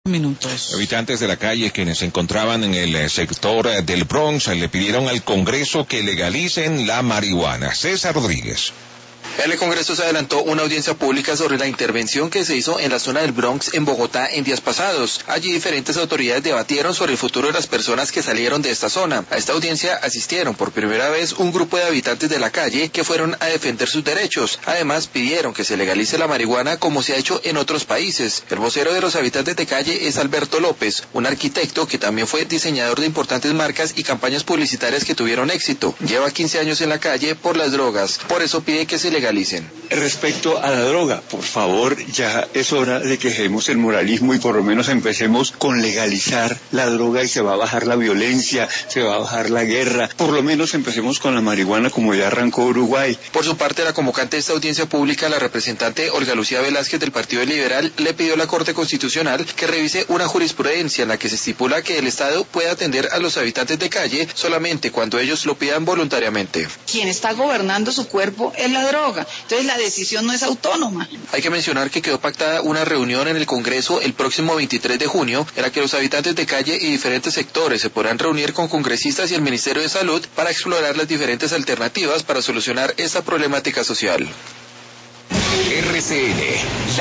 Minutos. Habitantes de la calle quienes se encontraban en el sector del Bronx le pidieron al Congreso que legalicen la marihuana. César Rodríguez. En el Congreso se adelantó una audiencia pública sobre la intervención que se hizo en la zona del Bronx en Bogotá en días pasados. Allí diferentes autoridades debatieron sobre el futuro de las personas que salieron de esta zona. A esta audiencia asistieron por primera vez un grupo de habitantes de la calle que fueron a defender sus derechos. Además pidieron que se legalice la marihuana como se ha hecho en otros países. El vocero de los habitantes de calle es Alberto López, un arquitecto que también fue diseñador de importantes marcas y campañas publicitarias que tuvieron éxito. Lleva 15 años en la calle por las drogas. Por eso pide que se legalicen. Respecto a la droga, por favor, ya es hora de que dejemos el moralismo y por lo menos empecemos con legalizar la droga y se va a bajar la violencia, se va a bajar la guerra. Por lo menos empecemos con la marihuana como ya arrancó Uruguay. Por su parte, la convocante de esta audiencia pública, la representante Olga Lucía Velázquez del Partido Liberal, le pidió a la Corte Constitucional que revise una jurisprudencia en la que se estipula que el Estado puede atender a los habitantes de calle solamente cuando ellos lo pidan voluntariamente. Quien está gobernando su cuerpo es la droga. Entonces la decisión no es autónoma. Hay que mencionar que quedó pactada una reunión en el Congreso el próximo 23 de junio en la que los habitantes de calle y diferentes sectores se podrán reunir con congresistas y el Ministerio de Salud para explorar las diferentes alternativas para solucionar esta problemática social. RCN